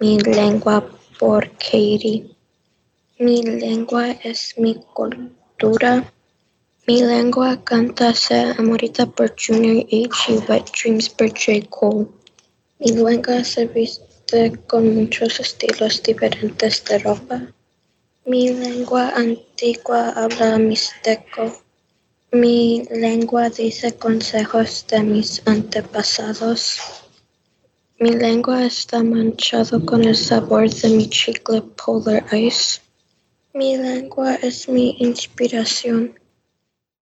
Mi lengua por Katie. Mi lengua es mi cultura. Mi lengua canta Sea Amorita por Junior H y Wet Dreams por J. Cole. Mi lengua se viste con muchos estilos diferentes de ropa. Mi lengua antigua habla mixteco. Mi lengua dice consejos de mis antepasados. Mi lengua está manchado con el sabor de mi chicle Polar Ice. Mi lengua es mi inspiración.